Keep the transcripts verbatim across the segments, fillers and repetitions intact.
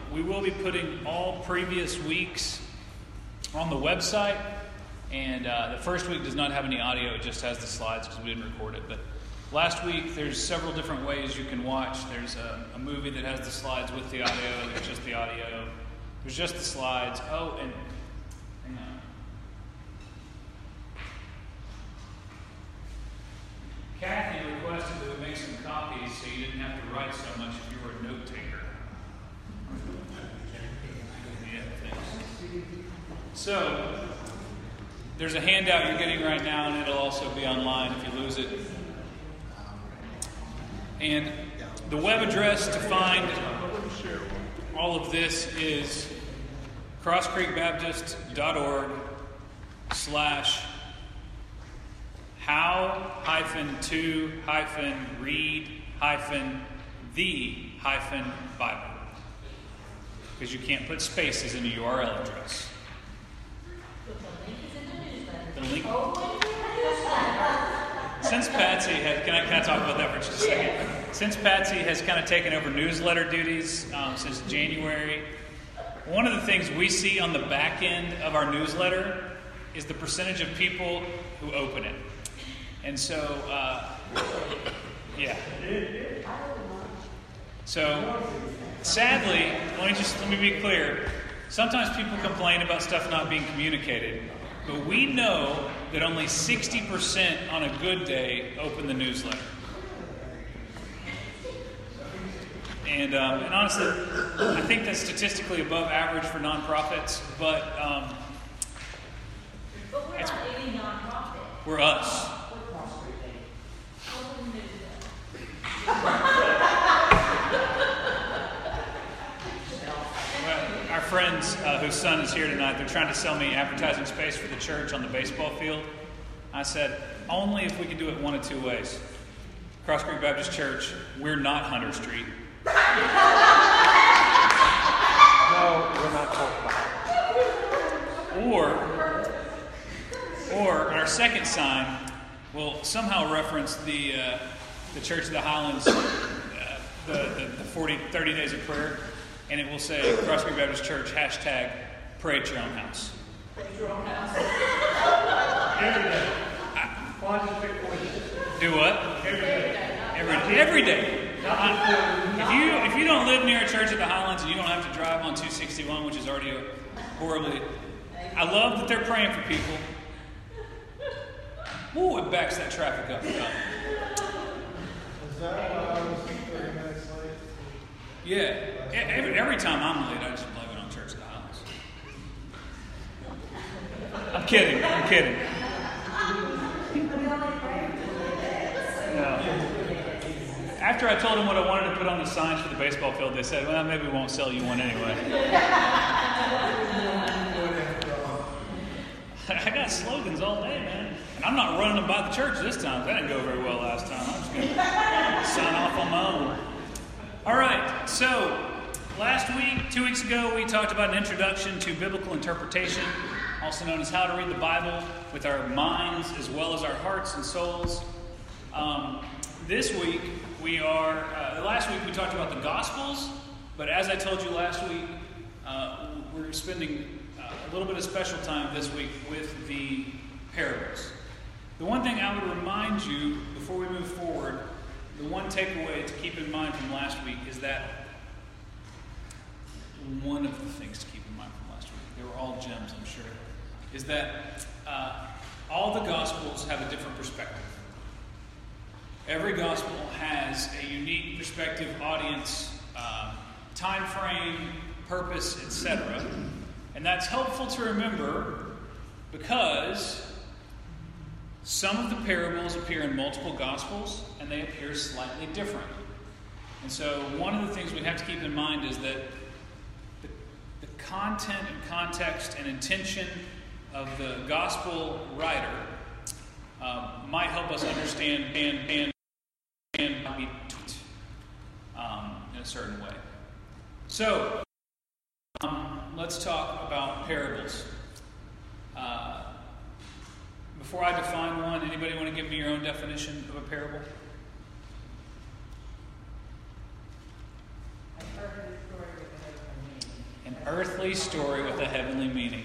we will be putting all previous weeks on the website. And uh, the first week does not have any audio. It just has the slides because we didn't record it. But last week, there's several different ways you can watch. There's a, a movie that has the slides with the audio. There's just the audio. There's just the slides. Oh, and hang on. Kathy requested that we make some copies so you didn't have to write so much if you were a note taker. Yeah, thanks. So, there's a handout you're getting right now, and it'll also be online if you lose it. And the web address to find all of this is crosscreekbaptist.org slash how hyphen to hyphen read hyphen the hyphen Bible. Because you can't put spaces in a U R L address. The link. Since Patsy has, can I, can I talk about that for just a second? Since Patsy has kind of taken over newsletter duties um, since January, one of the things we see on the back end of our newsletter is the percentage of people who open it. And so, uh, yeah. So, sadly, let me just let me be clear. Sometimes people complain about stuff not being communicated, but we know that only sixty percent on a good day open the newsletter. And, um, and honestly, I think that's statistically above average for nonprofits, but um, but we're not any nonprofit. We're us. Our friends uh, whose son is here tonight, they're trying to sell me advertising space for the church on the baseball field. I said, only if we can do it one of two ways. Cross Creek Baptist Church, we're not Hunter Street. No, we're not talking about it. Or, or our second sign will somehow reference the uh, the Church of the Highlands, uh, the, the, the forty, thirty days of prayer, and it will say Cross Creek Baptist Church, hashtag pray at your own house. Pray at your own house. Every day. I, do what? Every day. Every, every day. I, if you if you don't live near a Church of the Highlands and you don't have to drive on two sixty-one, which is already a horribly, I love that they're praying for people. Ooh, it backs that traffic up. Is that why I was thirty minutes late? Yeah. Every, every time I'm late, I just blame it on Church of the Highlands. I'm kidding. I'm kidding. No. After I told them what I wanted to put on the signs for the baseball field, they said, well, maybe we won't sell you one anyway. I got slogans all day, man. And I'm not running them by the church this time. That didn't go very well last time. I'm just going to sign off on my own. All right, so last week, two weeks ago, we talked about an introduction to biblical interpretation, also known as how to read the Bible with our minds as well as our hearts and souls. Um, this week, we are, uh, last week we talked about the Gospels, but as I told you last week, uh, we're spending uh, a little bit of special time this week with the parables. The one thing I would remind you before we move forward, the one takeaway to keep in mind from last week is that one of the things to keep in mind from last week, they were all gems, I'm sure, is that uh, all the Gospels have a different perspective. Every Gospel has a unique perspective, audience, uh, time frame, purpose, et cetera. And that's helpful to remember because some of the parables appear in multiple Gospels and they appear slightly different. And so one of the things we have to keep in mind is that the, the content and context and intention of the Gospel writer uh, might help us understand and, and, and be um, in a certain way. So, um, let's talk about parables. Uh, before I define one, anybody want to give me your own definition of a parable? A perfect story with no meaning. earthly story with a heavenly meaning.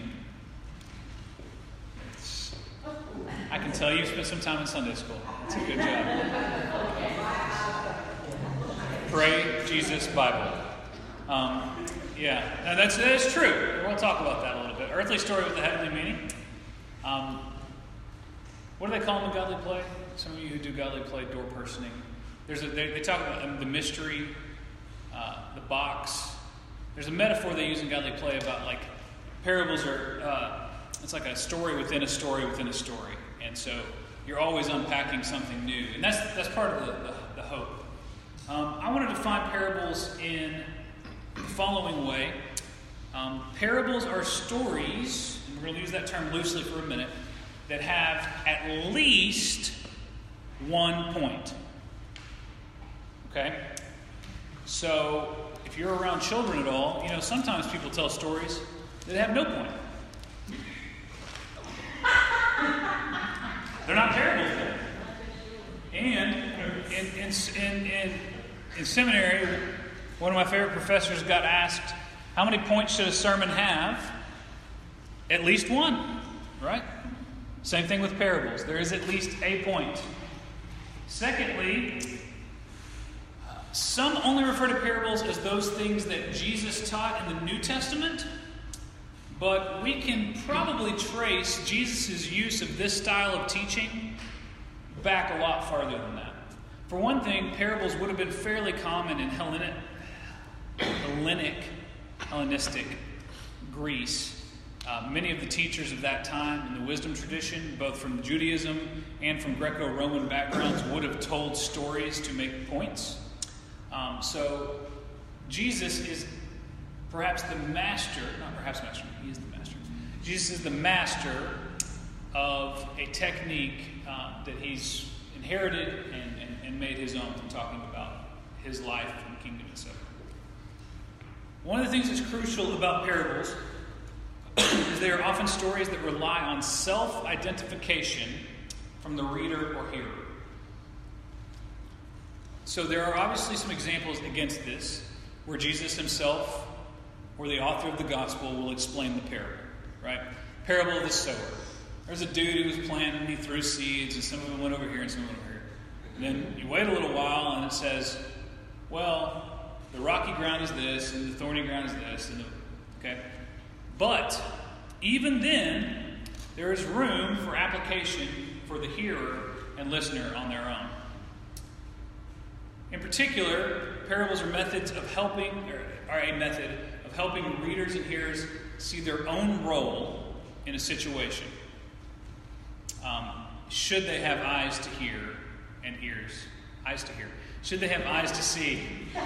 It's, I can tell you spent some time in Sunday school. That's a good job. Pray Jesus Bible. Um, yeah, now that's, that's true. We'll talk about that a little bit. Earthly story with a heavenly meaning. Um, what do they call them in godly play? Some of you who do godly play, door personing. There's a, they, they talk about um, the mystery, uh, the box. There's a metaphor they use in godly play about like parables are, uh, it's like a story within a story within a story. And so you're always unpacking something new. And that's that's part of the, the, the hope. Um, I want to define parables in the following way. Um, parables are stories, and we're going to use that term loosely for a minute, that have at least one point. Okay? So, if you're around children at all, you know, sometimes people tell stories that have no point. They're not parables then. And in, in, in, in, in seminary, one of my favorite professors got asked, how many points should a sermon have? At least one, right? Same thing with parables. There is at least a point. Secondly, some only refer to parables as those things that Jesus taught in the New Testament, but we can probably trace Jesus' use of this style of teaching back a lot farther than that. For one thing, parables would have been fairly common in Hellenic, Hellenic Hellenistic Greece. Uh, many of the teachers of that time in the wisdom tradition, both from Judaism and from Greco-Roman backgrounds, would have told stories to make points. Um, so Jesus is perhaps the master, not perhaps master, he is the master. Jesus is the master of a technique uh, that he's inherited and, and, and made his own from talking about his life and the kingdom itself. One of the things that's crucial about parables is they are often stories that rely on self-identification from the reader or hearer. So there are obviously some examples against this, where Jesus himself or the author of the gospel will explain the parable, right? Parable of the sower. There's a dude who was planting and he threw seeds, and some of them went over here and some of them went over here. And then you wait a little while and it says, well, the rocky ground is this, and the thorny ground is this, and the, okay? But even then, there is room for application for the hearer and listener on their own. In particular, parables are methods of helping, or are a method of helping readers and hearers see their own role in a situation. Um, should they have eyes to hear and ears? Eyes to hear. Should they have eyes to see?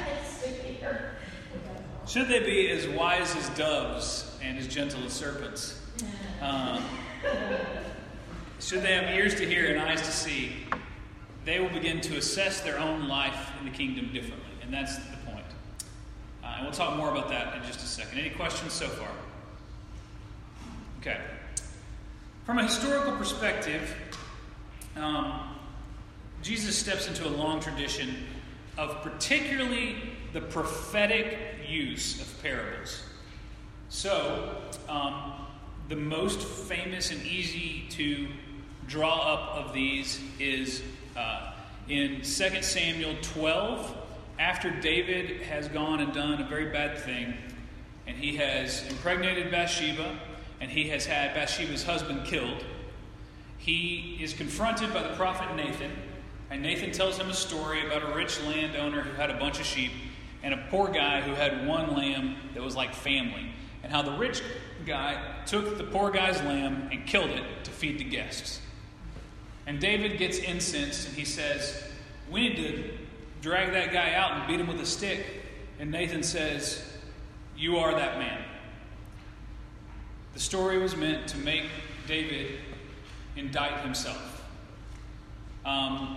Should they be as wise as doves and as gentle as serpents? Um, should they have ears to hear and eyes to see? They will begin to assess their own life in the kingdom differently. And that's the point. Uh, and we'll talk more about that in just a second. Any questions so far? Okay. From a historical perspective, um, Jesus steps into a long tradition of particularly the prophetic use of parables. So, um, the most famous and easy to draw up of these is uh, in Second Samuel twelve, after David has gone and done a very bad thing, and he has impregnated Bathsheba, and he has had Bathsheba's husband killed. He is confronted by the prophet Nathan, and Nathan tells him a story about a rich landowner who had a bunch of sheep and a poor guy who had one lamb that was like family, and how the rich guy took the poor guy's lamb and killed it to feed the guests. And David gets incensed and he says, we need to drag that guy out and beat him with a stick. And Nathan says, you are that man. The story was meant to make David indict himself. Um,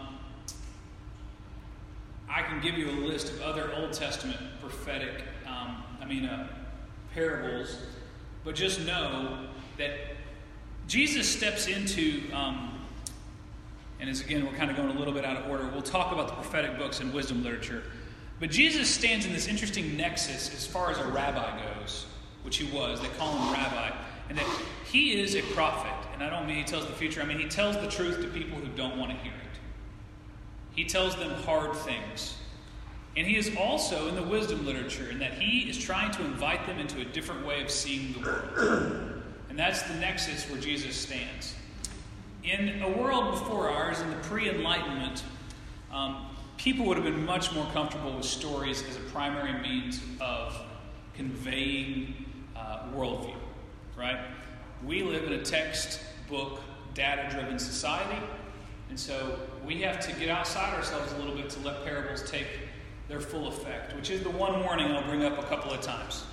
I can give you a list of other Old Testament prophetic, um, I mean, uh, parables, but just know that Jesus steps into, um, and as again, we're kind of going a little bit out of order. We'll talk about the prophetic books and wisdom literature. But Jesus stands in this interesting nexus as far as a rabbi goes which he was. They call him rabbi. And that he is a prophet. And I don't mean he tells the future. I mean he tells the truth to people who don't want to hear it. He tells them hard things. And he is also in the wisdom literature in that he is trying to invite them into a different way of seeing the world. And that's the nexus where Jesus stands. In a world before ours, in the pre-Enlightenment, um, people would have been much more comfortable with stories as a primary means of conveying uh, worldview, right? We live in a textbook, data-driven society, and so we have to get outside ourselves a little bit to let parables take their full effect, which is the one warning I'll bring up a couple of times.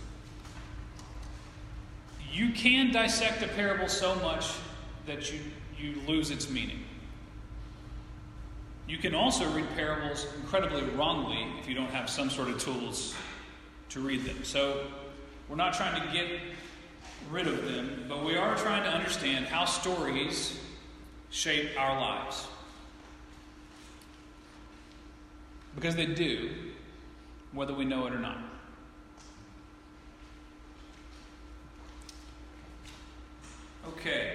You can dissect a parable so much that you, you lose its meaning. You can also read parables incredibly wrongly if you don't have some sort of tools to read them. So we're not trying to get rid of them, but we are trying to understand how stories shape our lives. Because they do, whether we know it or not. Okay.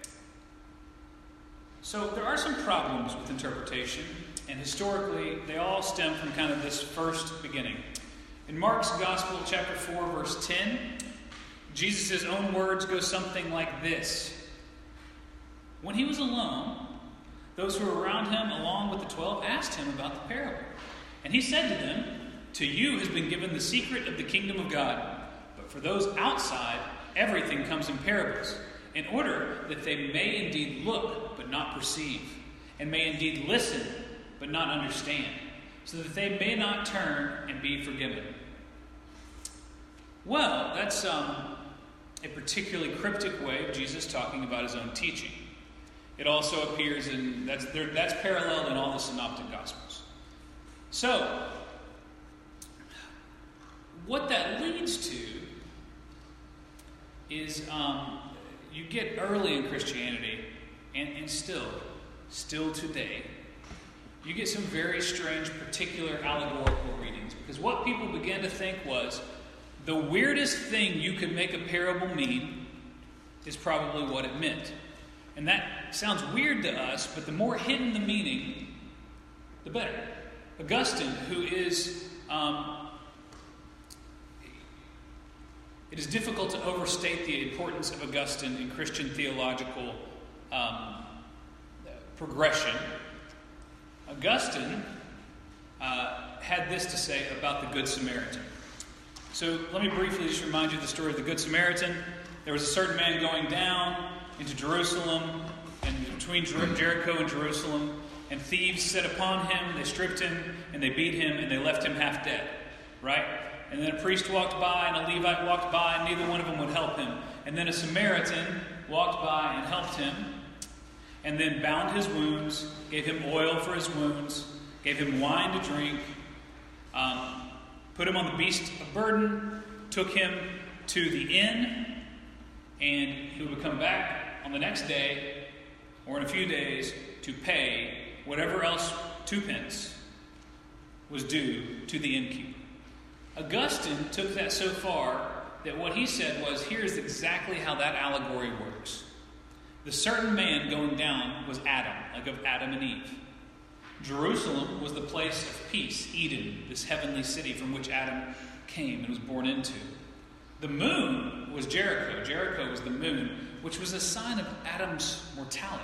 So there are some problems with interpretation, and historically they all stem from kind of this first beginning. In Mark's Gospel, chapter four, verse ten, Jesus' own words go something like this. When he was alone, those who were around him, along with the twelve, asked him about the parable. And he said to them, "To you has been given the secret of the kingdom of God. But for those outside, everything comes in parables, in order that they may indeed look, but not perceive, and may indeed listen, but not understand, so that they may not turn and be forgiven." Well, that's um, a particularly cryptic way of Jesus talking about his own teaching. It also appears in, that's, there, that's paralleled in all the synoptic gospels. So, what that leads to is um, you get early in Christianity, and, and still, still today, you get some very strange, particular allegorical readings. Because what people began to think was, the weirdest thing you could make a parable mean is probably what it meant. And that sounds weird to us, but the more hidden the meaning, the better. Augustine, who is, um, it is difficult to overstate the importance of Augustine in Christian theological um, progression. Augustine uh, had this to say about the Good Samaritan. So let me briefly just remind you of the story of the Good Samaritan. There was a certain man going down into Jerusalem, and between Jer- Jericho and Jerusalem, and thieves set upon him, they stripped him, and they beat him, and they left him half dead. Right? And then a priest walked by, and a Levite walked by, and neither one of them would help him. And then a Samaritan walked by and helped him, and then bound his wounds, gave him oil for his wounds, gave him wine to drink, um, put him on the beast of burden, took him to the inn, and he would come back on the next day, or in a few days, to pay whatever else twopence was due to the innkeeper. Augustine took that so far that what he said was, here's exactly how that allegory works. The certain man going down was Adam, like of Adam and Eve. Jerusalem was the place of peace, Eden, this heavenly city from which Adam came and was born into. The moon was Jericho. Jericho was the moon, which was a sign of Adam's mortality.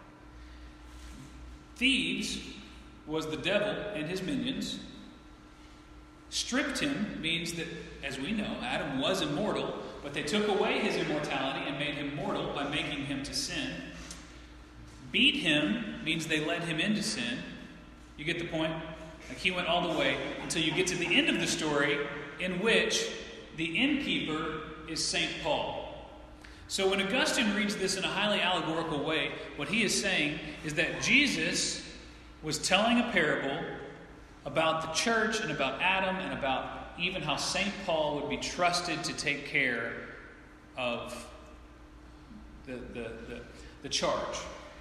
Thieves was the devil and his minions. Stripped him means that, as we know, Adam was immortal, but they took away his immortality and made him mortal by making him to sin. Beat him means they led him into sin. You get the point? Like he went all the way until you get to the end of the story in which the innkeeper is Saint Paul. So when Augustine reads this in a highly allegorical way, what he is saying is that Jesus was telling a parable about the church and about Adam and about even how Saint Paul would be trusted to take care of the, the, the, the charge.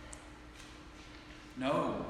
No.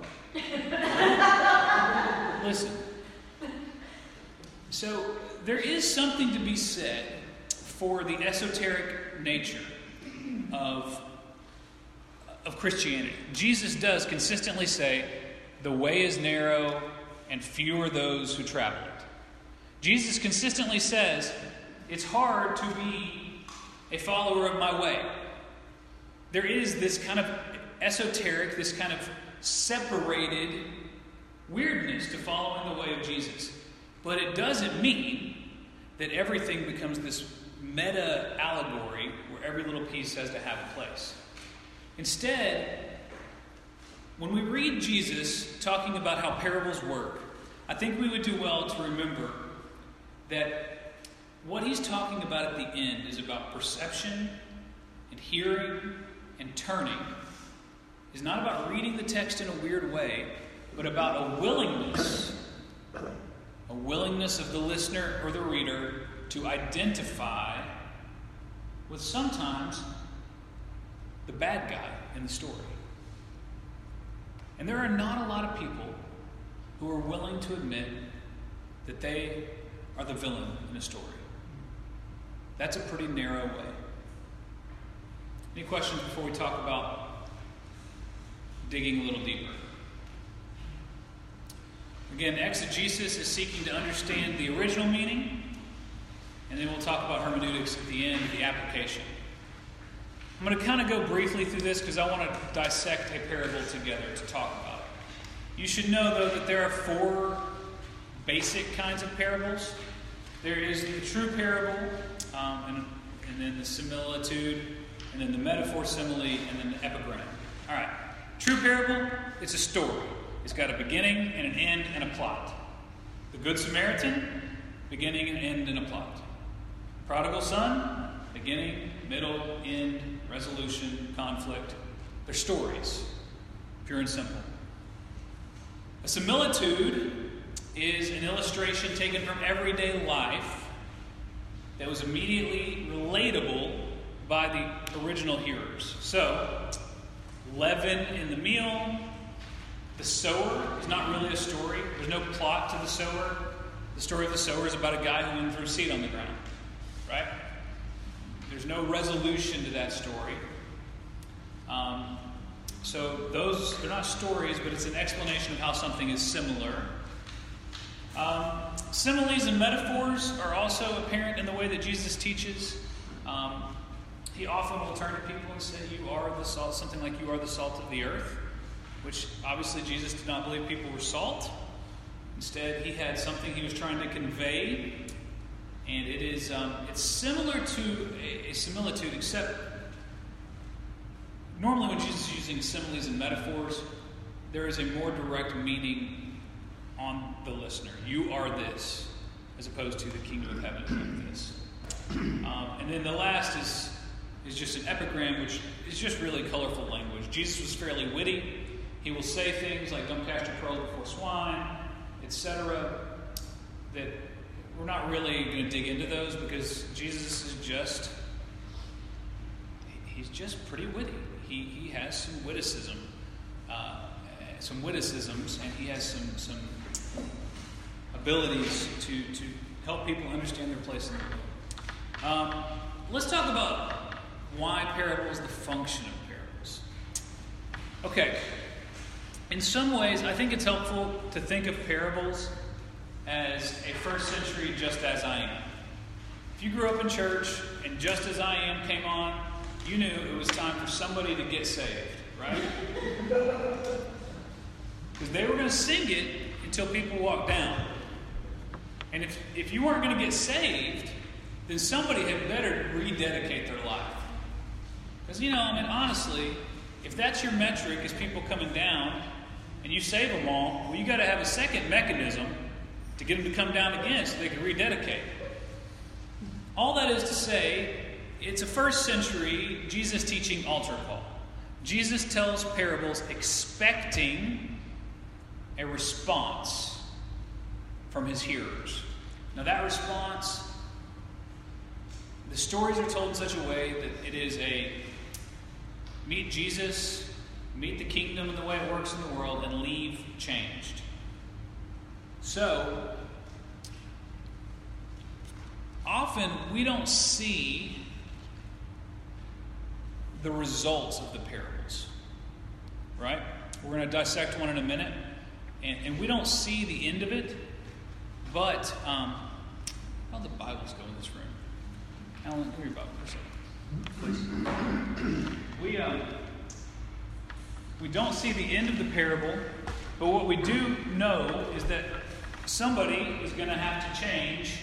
Listen. So there is something to be said for the esoteric nature of, of Christianity. Jesus does consistently say, the way is narrow and few are those who travel it. Jesus consistently says, it's hard to be a follower of my way. There is this kind of esoteric, this kind of separated weirdness to following the way of Jesus. But it doesn't mean that everything becomes this meta allegory where every little piece has to have a place. Instead, when we read Jesus talking about how parables work, I think we would do well to remember that what he's talking about at the end is about perception and hearing and turning. Is not about reading the text in a weird way, but about a willingness, a willingness of the listener or the reader to identify with sometimes the bad guy in the story. And there are not a lot of people who are willing to admit that they are the villain in a story. That's a pretty narrow way. Any questions before we talk about digging a little deeper? Again, exegesis is seeking to understand the original meaning, and then we'll talk about hermeneutics at the end, the application. I'm going to kind of go briefly through this because I want to dissect a parable together to talk about it. You should know, though, that there are four basic kinds of parables. There is the true parable, um, and, and then the similitude, and then the metaphor simile, and then the epigram. All right. True parable, it's a story. It's got a beginning and an end and a plot. The Good Samaritan, beginning and end and a plot. Prodigal son, beginning, middle, end, resolution, conflict. They're stories, pure and simple. A similitude is an illustration taken from everyday life that was immediately relatable by the original hearers. So, leaven in the meal. The sower is not really a story. There's no plot to the sower. The story of the sower is about a guy who went threw seed on the ground. Right? There's no resolution to that story. Um, so those, they're not stories, but it's an explanation of how something is similar. Um, similes and metaphors are also apparent in the way that Jesus teaches. Um, he often will turn to people and say, you are the salt, something like you are the salt of the earth, which obviously Jesus did not believe people were salt. Instead, he had something he was trying to convey, and it is um, it's similar to a, a similitude, except normally when Jesus is using similes and metaphors, there is a more direct meaning on the listener. You are this, as opposed to the kingdom of heaven is like this. Um, and then the last is is just an epigram, which is just really colorful language. Jesus was fairly witty. He will say things like "Don't cast your pearls before swine," et cetera. That we're not really going to dig into those because Jesus is just, he's just pretty witty. He he has some witticism, uh, some witticisms, and he has some some abilities to, to help people understand their place in the world. Um, let's talk about why parables, the function of parables. Okay. In some ways, I think it's helpful to think of parables as a first century Just As I Am. If you grew up in church and Just As I Am came on, you knew it was time for somebody to get saved, right? Because they were going to sing it until people walked down. And if, if you weren't going to get saved, then somebody had better rededicate their life. Because, you know, I mean, honestly, if that's your metric is people coming down and you save them all, well, you got to have a second mechanism to get them to come down again so they can rededicate. All that is to say, it's a first century Jesus teaching altar call. Jesus tells parables expecting a response from his hearers. Now that response, the stories are told in such a way that it is a meet Jesus, meet the kingdom and the way it works in the world, and leave changed. So, often we don't see the results of the parables, right? We're going to dissect one in a minute, and, and we don't see the end of it, but um, how do the Bibles go in this room? Alan, give me your Bible for a second, please. We, um, we don't see the end of the parable, but what we do know is that somebody is going to have to change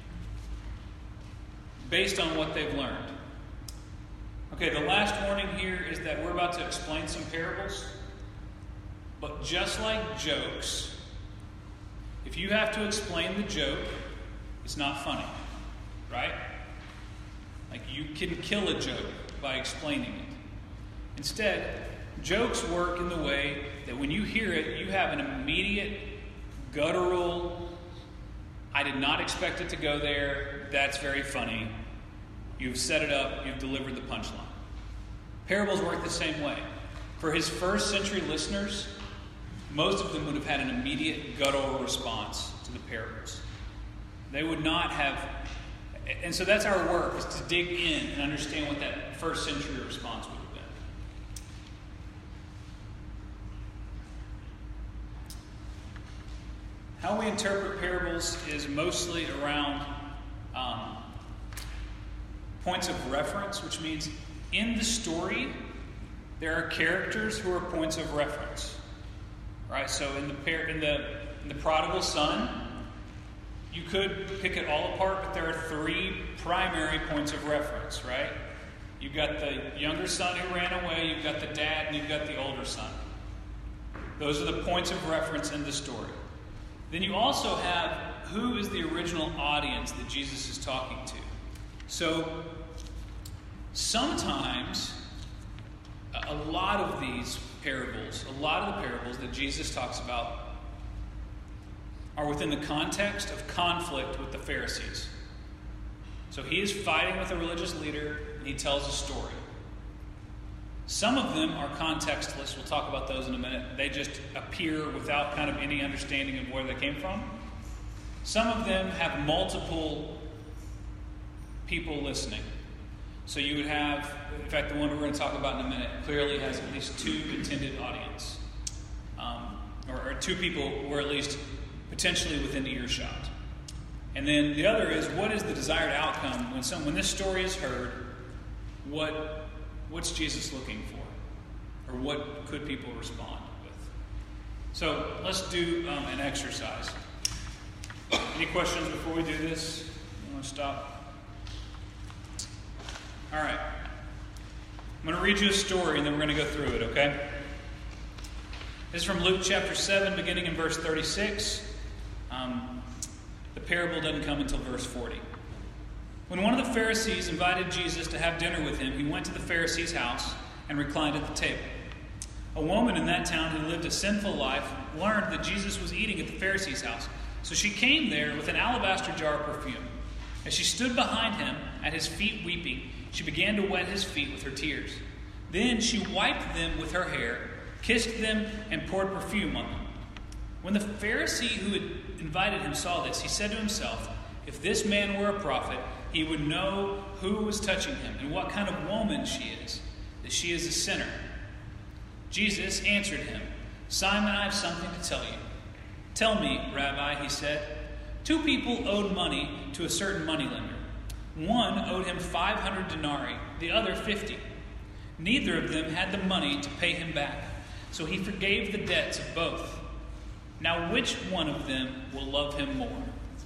based on what they've learned. Okay, the last warning here is that we're about to explain some parables. But just like jokes, if you have to explain the joke, it's not funny, right? Like, you can kill a joke by explaining it. Instead, jokes work in the way that when you hear it, you have an immediate, guttural, I did not expect it to go there, that's very funny. You've set it up, you've delivered the punchline. Parables work the same way. For his first century listeners, most of them would have had an immediate guttural response to the parables. They would not have, and so that's our work, is to dig in and understand what that first century response would have been. How we interpret parables is mostly around um, points of reference, which means in the story, there are characters who are points of reference. Right? So in the par- in the in the prodigal son, you could pick it all apart, but there are three primary points of reference, right? You've got the younger son who ran away, you've got the dad, and you've got the older son. Those are the points of reference in the story. Then you also have who is the original audience that Jesus is talking to. So sometimes a lot of these parables, a lot of the parables that Jesus talks about are within the context of conflict with the Pharisees. So he is fighting with a religious leader, and he tells a story. Some of them are contextless. We'll talk about those in a minute. They just appear without kind of any understanding of where they came from. Some of them have multiple people listening. So you would have, in fact, the one we're going to talk about in a minute clearly has at least two intended audience. Um, or, or two people who are at least potentially within earshot. And then the other is, what is the desired outcome when some when this story is heard? What what's Jesus looking for, or what could people respond with? So let's do um, an exercise. Any questions before we do this? You want to stop? All right. I'm going to read you a story, and then we're going to go through it. Okay? This is from Luke chapter seven, beginning in verse thirty-six. Um, the parable doesn't come until verse forty. When one of the Pharisees invited Jesus to have dinner with him, he went to the Pharisee's house and reclined at the table. A woman in that town who lived a sinful life learned that Jesus was eating at the Pharisee's house. So she came there with an alabaster jar of perfume. As she stood behind him at his feet weeping, she began to wet his feet with her tears. Then she wiped them with her hair, kissed them, and poured perfume on them. When the Pharisee who had invited him saw this, he said to himself, if this man were a prophet, he would know who was touching him and what kind of woman she is, that she is a sinner. Jesus answered him, Simon, I have something to tell you. Tell me, Rabbi, he said. Two people owed money to a certain moneylender. One owed him five hundred denarii, the other fifty. Neither of them had the money to pay him back, so he forgave the debts of both. Now, which one of them will love him more?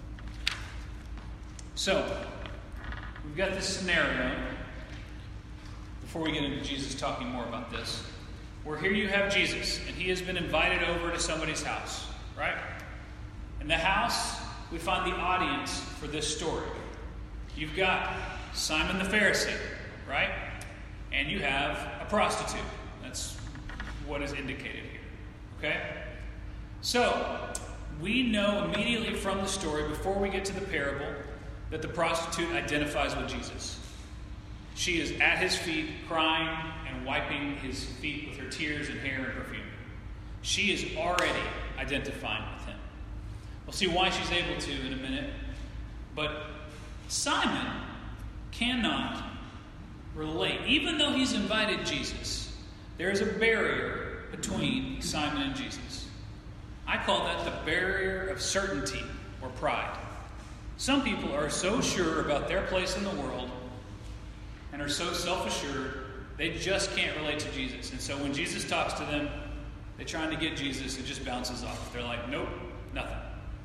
So, we've got this scenario, before we get into Jesus talking more about this, where here you have Jesus, and he has been invited over to somebody's house, right? In the house, we find the audience for this story. You've got Simon the Pharisee, right? And you have a prostitute. That's what is indicated here, okay? So, we know immediately from the story, before we get to the parable, that the prostitute identifies with Jesus. She is at his feet, crying and wiping his feet with her tears and hair and perfume. She is already identifying with him. We'll see why she's able to in a minute. But Simon cannot relate. Even though he's invited Jesus, there is a barrier between Simon and Jesus. I call that the barrier of certainty or pride. Some people are so sure about their place in the world and are so self-assured, they just can't relate to Jesus. And so when Jesus talks to them, they're trying to get Jesus, it just bounces off. They're like, nope, nothing.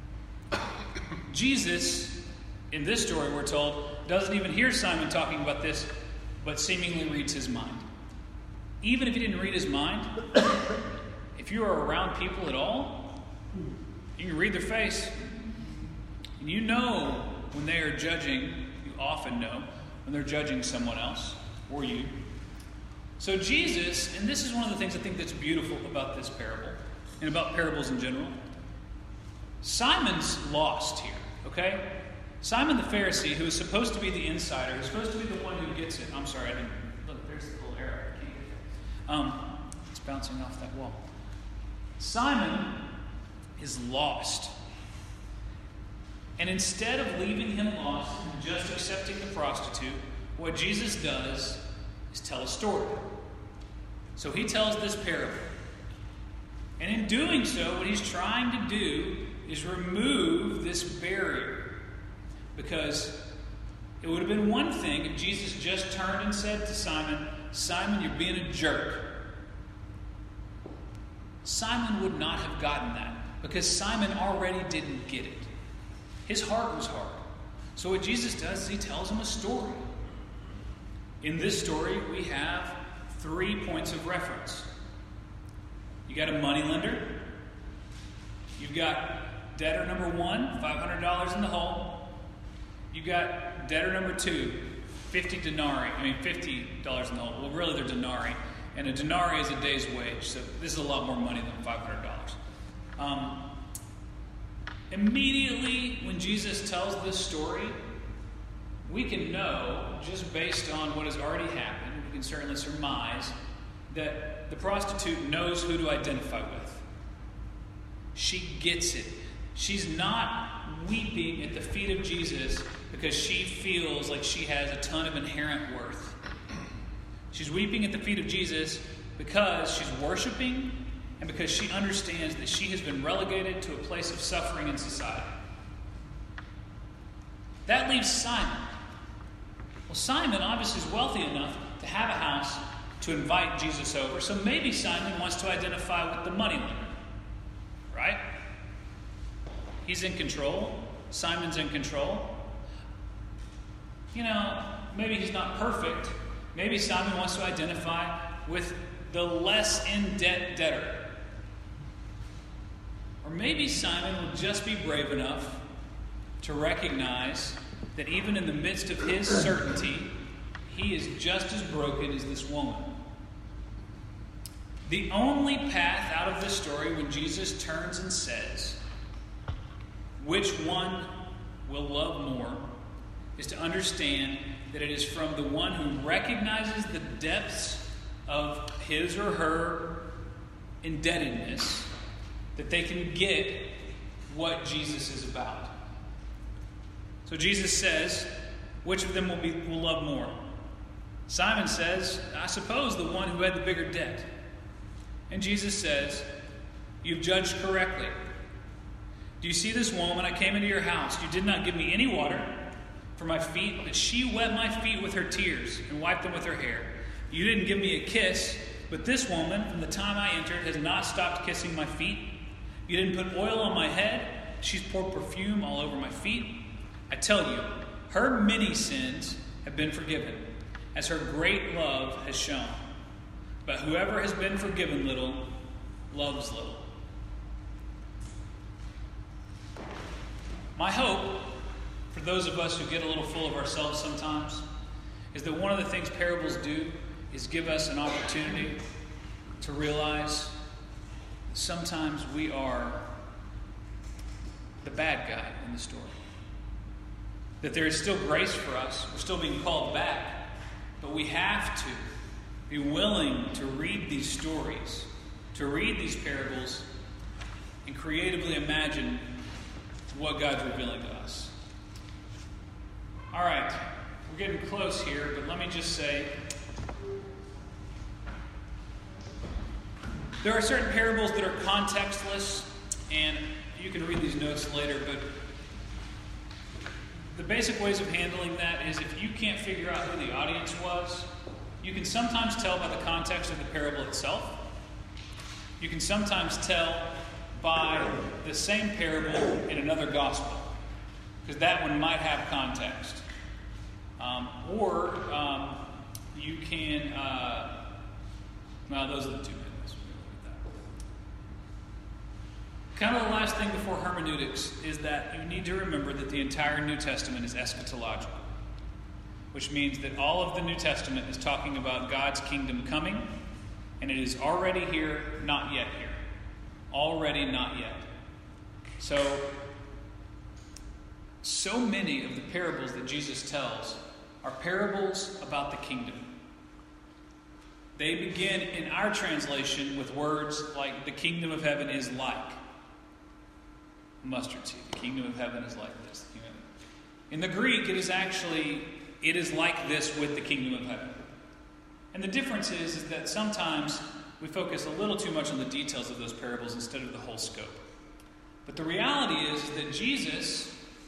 Jesus, in this story we're told, doesn't even hear Simon talking about this, but seemingly reads his mind. Even if he didn't read his mind, if you are around people at all, you can read their face. And you know when they are judging, you often know when they're judging someone else or you. So Jesus, and this is one of the things I think that's beautiful about this parable and about parables in general, Simon's lost here, okay? Simon the Pharisee, who is supposed to be the insider, who's supposed to be the one who gets it. I'm sorry, I didn't. Look, there's the little arrow. I can't get it. Um, it's bouncing off that wall. Simon is lost. And instead of leaving him lost and just accepting the prostitute, what Jesus does is tell a story. So he tells this parable. And in doing so, what he's trying to do is remove this barrier. Because it would have been one thing if Jesus just turned and said to Simon, Simon, you're being a jerk. Simon would not have gotten that because Simon already didn't get it. His heart was hard. So what Jesus does is he tells him a story. In this story, we have three points of reference. You got a moneylender. You've got debtor number one, five hundred dollars in the hole. You've got debtor number two, fifty denarii. I mean, fifty dollars in the hole. Well, really, they're denarii. And a denarii is a day's wage. So this is a lot more money than five hundred dollars. Um, immediately, when Jesus tells this story, we can know, just based on what has already happened, we can certainly surmise, that the prostitute knows who to identify with. She gets it. She's not weeping at the feet of Jesus because she feels like she has a ton of inherent worth. She's weeping at the feet of Jesus because she's worshiping and because she understands that she has been relegated to a place of suffering in society. That leaves Simon. Well, Simon obviously is wealthy enough to have a house to invite Jesus over, so maybe Simon wants to identify with the moneylender, right? He's in control. Simon's in control. You know, maybe he's not perfect. Maybe Simon wants to identify with the less in-debt debtor. Or maybe Simon will just be brave enough to recognize that even in the midst of his certainty, he is just as broken as this woman. The only path out of this story when Jesus turns and says, which one will love more, is to understand that it is from the one who recognizes the depths of his or her indebtedness that they can get what Jesus is about. So Jesus says, which of them will be will love more? Simon says, I suppose the one who had the bigger debt. And Jesus says, you've judged correctly. Do you see this woman? I came into your house. You did not give me any water for my feet, but she wet my feet with her tears and wiped them with her hair. You didn't give me a kiss, but this woman, from the time I entered, has not stopped kissing my feet. You didn't put oil on my head. She's poured perfume all over my feet. I tell you, her many sins have been forgiven, as her great love has shown. But whoever has been forgiven little, loves little. My hope, for those of us who get a little full of ourselves sometimes, is that one of the things parables do is give us an opportunity to realize that sometimes we are the bad guy in the story. That there is still grace for us. We're still being called back. But we have to be willing to read these stories, to read these parables, and creatively imagine what God's revealing to us. All right, we're getting close here, but let me just say, there are certain parables that are contextless, and you can read these notes later, but the basic ways of handling that is if you can't figure out who the audience was, you can sometimes tell by the context of the parable itself. You can sometimes tell by the same parable in another gospel, because that one might have context. Um, or um, you can, uh, well, those are the two minutes. Kind of the last thing before hermeneutics is that you need to remember that the entire New Testament is eschatological, which means that all of the New Testament is talking about God's kingdom coming, and it is already here, not yet here. Already, not yet. So, so many of the parables that Jesus tells are parables about the kingdom. They begin in our translation with words like, the kingdom of heaven is like mustard seed. The kingdom of heaven is like this. In the Greek, it is actually, it is like this with the kingdom of heaven. And the difference is, is that sometimes we focus a little too much on the details of those parables instead of the whole scope. But the reality is that Jesus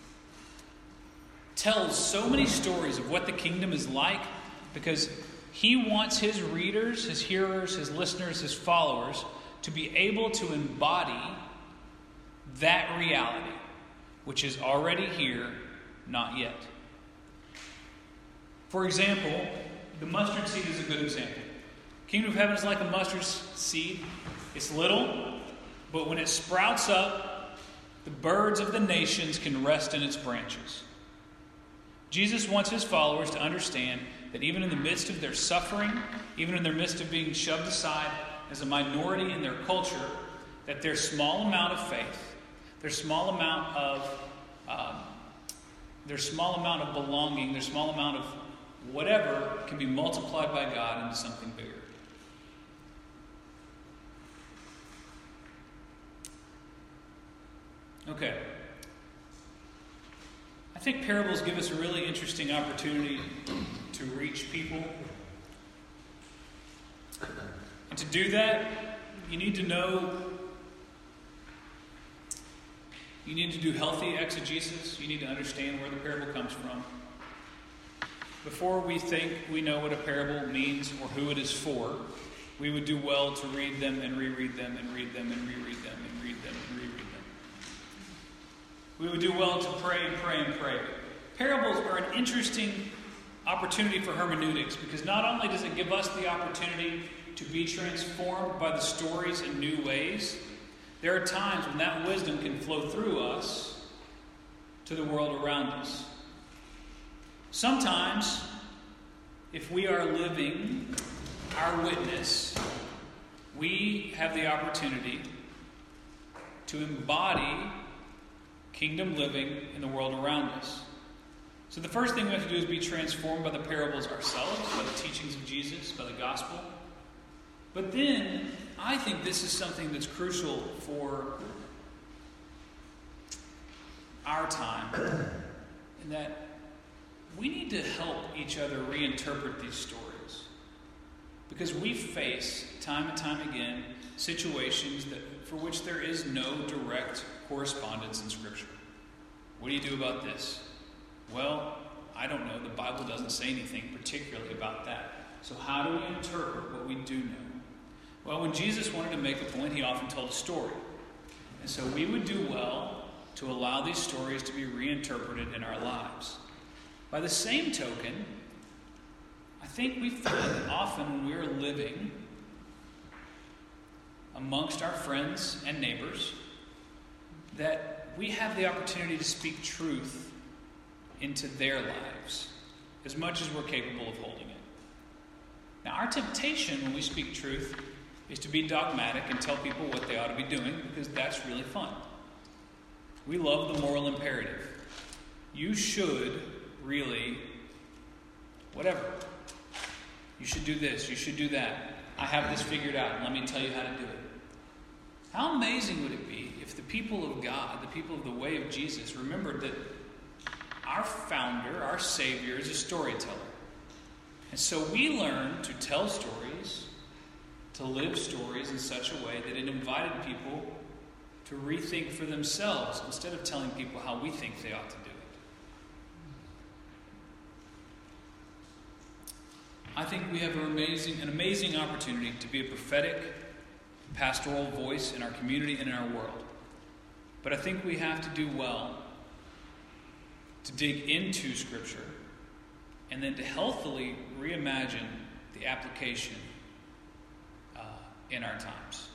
tells so many stories of what the kingdom is like because he wants his readers, his hearers, his listeners, his followers to be able to embody that reality, which is already here, not yet. For example, the mustard seed is a good example. Kingdom of heaven is like a mustard seed. It's little, but when it sprouts up, the birds of the nations can rest in its branches. Jesus wants his followers to understand that even in the midst of their suffering, even in their midst of being shoved aside as a minority in their culture, that their small amount of faith, their small amount of um, their small amount of belonging, their small amount of whatever can be multiplied by God into something bigger. Okay. I think parables give us a really interesting opportunity to reach people. And to do that, you need to know, you need to do healthy exegesis. You need to understand where the parable comes from. Before we think we know what a parable means or who it is for, we would do well to read them and reread them and read them and reread them and read them and reread them. We would do well to pray and pray and pray. Parables are an interesting opportunity for hermeneutics because not only does it give us the opportunity to be transformed by the stories in new ways, there are times when that wisdom can flow through us to the world around us. Sometimes, if we are living our witness, we have the opportunity to embody kingdom living in the world around us. So the first thing we have to do is be transformed by the parables ourselves, by the teachings of Jesus, by the gospel. But then, I think this is something that's crucial for our time, in that we need to help each other reinterpret these stories. Because we face, time and time again, situations that for which there is no direct correspondence in Scripture. What do you do about this? Well, I don't know. The Bible doesn't say anything particularly about that. So how do we interpret what we do know? Well, when Jesus wanted to make a point, he often told a story. And so we would do well to allow these stories to be reinterpreted in our lives. By the same token, I think we find that often when we're living amongst our friends and neighbors, that we have the opportunity to speak truth into their lives as much as we're capable of holding it. Now, our temptation when we speak truth is to be dogmatic and tell people what they ought to be doing because that's really fun. We love the moral imperative. You should really, whatever. You should do this. You should do that. I have this figured out. Let me tell you how to do it. How amazing would it be if the people of God, the people of the way of Jesus, remembered that our founder, our Savior, is a storyteller. And so we learn to tell stories, to live stories in such a way that it invited people to rethink for themselves instead of telling people how we think they ought to do it. I think we have an amazing, an amazing opportunity to be a prophetic, pastoral voice in our community and in our world. But I think we have to do well to dig into Scripture and then to healthily reimagine the application uh, in our times.